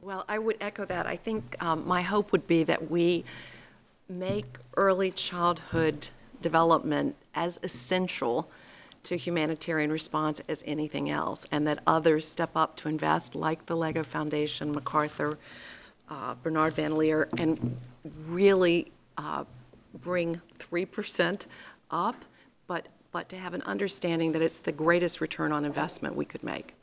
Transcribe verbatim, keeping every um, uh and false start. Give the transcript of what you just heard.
Well, I would echo that. I think um, my hope would be that we make early childhood development as essential to humanitarian response as anything else, and that others step up to invest, like the Lego Foundation, MacArthur, uh, Bernard Van Leer, and really uh, bring three percent up, but, but to have an understanding that it's the greatest return on investment we could make.